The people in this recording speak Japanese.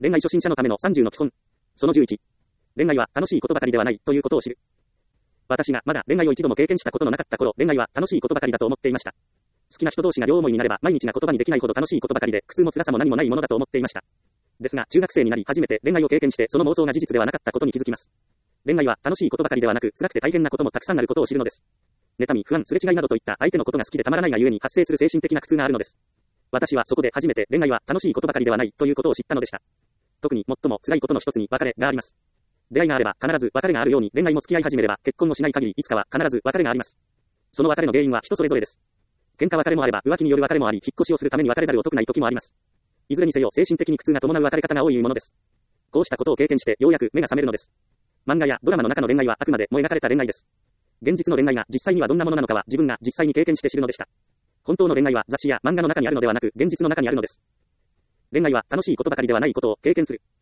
恋愛初心者のための30の基本。その11。恋愛は楽しいことばかりではないということを知る。私がまだ恋愛を一度も経験したことのなかった頃、恋愛は楽しいことばかりだと思っていました。好きな人同士が両思いになれば毎日が言葉にできないほど楽しいことばかりで苦痛も辛さも何もないものだと思っていました。ですが中学生になり初めて恋愛を経験してその妄想が事実ではなかったことに気づきます。恋愛は楽しいことばかりではなく辛くて大変なこともたくさんあることを知るのです。妬み、不安、すれ違いなどといった相手のことが好きでたまらないがゆえに発生する精神的な苦痛があるのです。私はそこで初めて恋愛は楽しいことばかりではないということを知ったのでした。特に最も辛いことの一つに別れがあります。出会いがあれば必ず別れがあるように恋愛も付き合い始めれば結婚もしない限りいつかは必ず別れがあります。その別れの原因は人それぞれです。喧嘩別れもあれば浮気による別れもあり、引っ越しをするために別れざるを得ない時もあります。いずれにせよ精神的に苦痛が伴う別れ方が多いものです。こうしたことを経験してようやく目が覚めるのです。漫画やドラマの中の恋愛はあくまでも描かれた恋愛です。現実の恋愛が実際にはどんなものなのかは自分が実際に経験して知るのでした。本当の恋愛は雑誌や漫画の中にあるのではなく現実の中にあるのです。恋愛は楽しいことばかりではないことを経験する。